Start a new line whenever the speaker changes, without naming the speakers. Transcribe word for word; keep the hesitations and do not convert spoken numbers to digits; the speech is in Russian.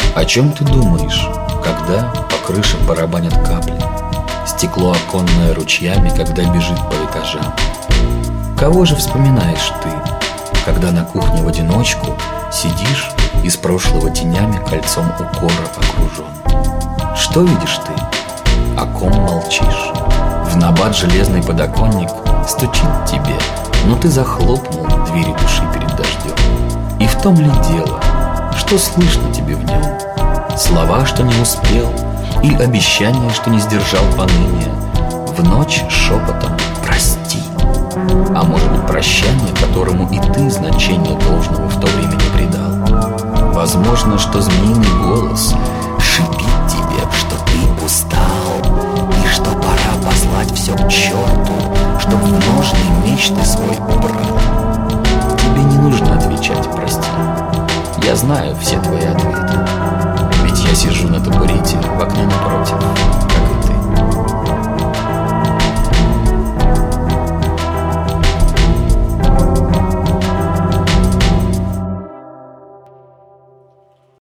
О чем ты думаешь, когда по крыше барабанят капли, стекло оконное ручьями, когда бежит по этажам? Кого же вспоминаешь ты, когда на кухне в одиночку сидишь и с прошлого тенями кольцом укора окружен? Что видишь ты? О ком молчишь? В набат железный подоконник стучит тебе, но ты захлопнул двери души перед дождем. И в том ли дело, что слышно тебе в нем? Слова, что не успел, или обещания, что не сдержал поныне? В ночь шепотом «прости». А может быть, прощание, которому и ты значение должного в то время не придал? Возможно, что змеиный голос шипит тебе, что ты устал, и что пора послать все к черту, чтоб в ножный меч ты свой убрал. Тебе не нужно отвечать «прости». Я знаю все твои ответы, ведь я сижу на табурете в окне напротив.